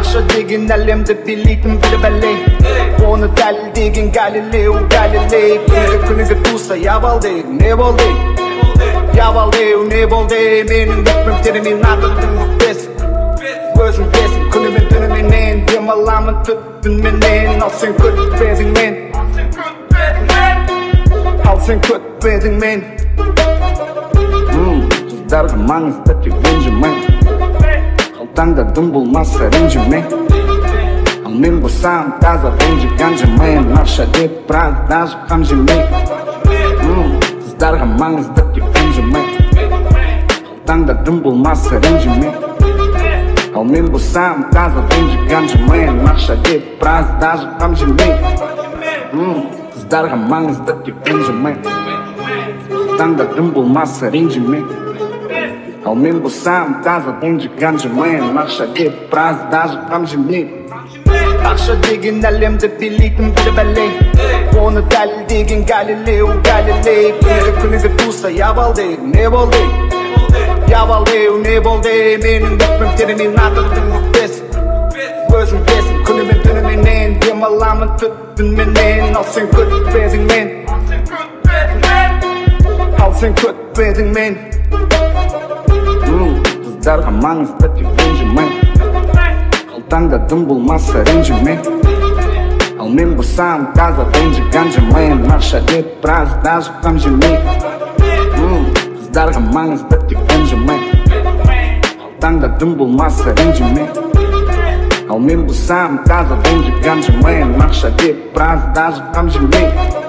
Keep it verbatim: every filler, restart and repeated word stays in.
Ақша деген әлемді билейтін бір бәле, оны дәлелдеген Галилео Галилей. Күніге күніге туса, ябалдей, не болды? Ябалдеу не болды? Менің өкпемтерімен атырдың өкпесін, өзің бесін. Күнімен түніменен демаламын түттінменен. Ал сен көтпедің мен, ал сен көтпедің мен. Қыздарға маңызды тек ренжімен, қалтаңда дым болмаса ренжімен. Ал мен болсам таза ренжіген жемен, ақша деп біраз даже қам жемей. Қыздарға маңызды тек ренжімен, қалтаңда дым болмаса ренжімен. Ал мен болсам таза ренжіген жемен, ақша деп біраз даже қам жемей. Қыздарға маңызды тек ренжімен, қалтаңда дым болмаса ренжімен. Ал мен болсам таза ренжіген жемен, ақша деп біраз даже қам жемей. Ақша деген әлемді билейтін бір бәле, оны дәлелдеген Галилео Галилей. Күніге күніге туса, ябалдей, не болды? Ябалдеу не болды? Менің өкпемтерімен атырдың өкпесін, өзің бесін. Күнімен түніменен демаламын түттінменен. Ал сен көтпедің мен, ал сен көтпедің мен. Қыздарға маңызды тек ренжімен, қалтаңда дым болмаса ренжімен. Ал мен болсам таза ренжіген жемен, ақша деп біраз даже қам жемей. Қыздарға маңызды тек ренжімен, қалтаңда дым болмаса ренжімен. Ал мен болсам таза ренжіген жемен, ақша деп біраз даже қам жемей.